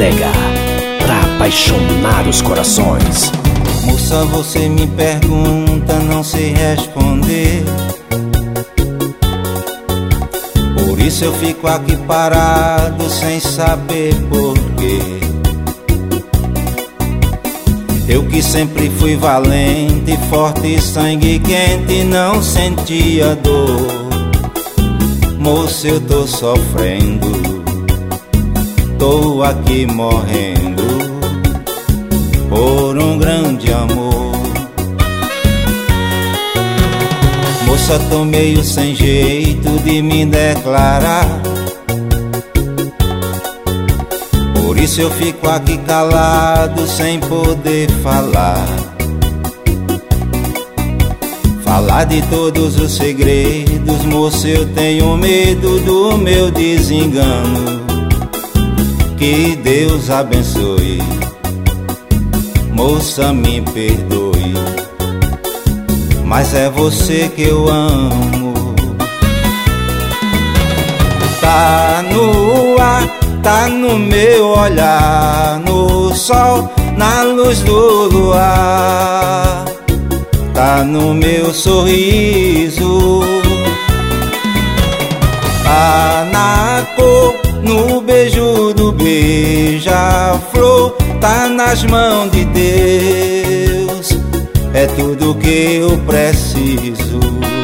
entrega pra apaixonar os corações. Moça, você me pergunta, não sei responder. Por isso eu fico aqui parado sem saber porquê. Eu que sempre fui valente, forte, sangue quente, não sentia dor. Moça, eu tô sofrendo, tô aqui morrendo por um grande amor. Moça, tô meio sem jeito de me declarar. Por isso eu fico aqui calado sem poder falar. Falar de todos os segredos, moça, eu tenho medo do meu desengano. Que Deus abençoe, moça, me perdoe, mas é você que eu amo. Tá no ar, tá no meu olhar, no sol, na luz do luar, tá no meu sorriso, tá na cor, no beijo do beija-flor, tá nas mãos de Deus, é tudo que eu preciso.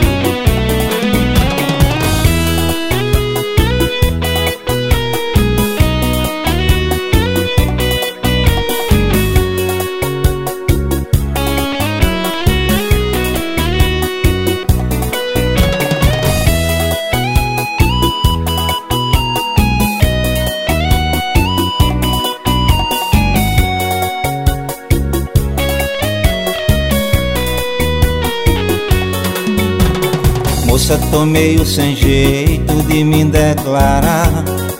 Moça, tô meio sem jeito de me declarar.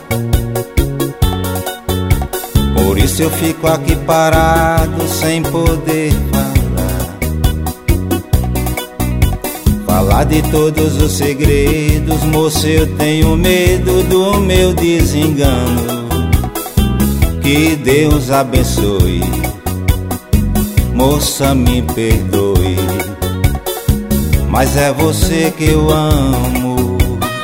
Por isso eu fico aqui parado sem poder falar. Falar de todos os segredos, moça, eu tenho medo do meu desengano. Que Deus abençoe, moça, me perdoe, mas é você que eu amo.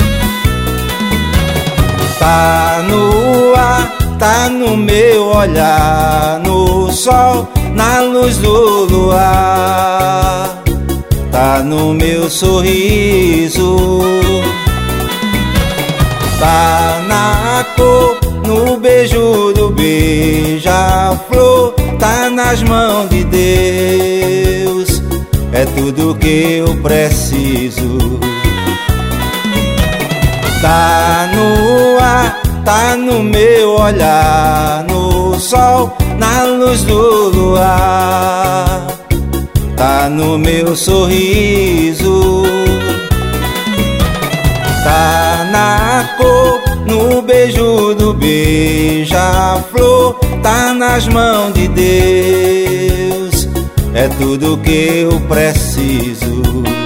Tá no ar, tá no meu olhar, no sol, na luz do luar, tá no meu sorriso, tá na cor, no beijo do beija-flor, tá nas mãos de Deus, é tudo que eu preciso. Tá no ar, tá no meu olhar, no sol, na luz do luar, tá no meu sorriso, tá na cor, no beijo do beija-flor, tá nas mãos de Deus, é tudo que eu preciso.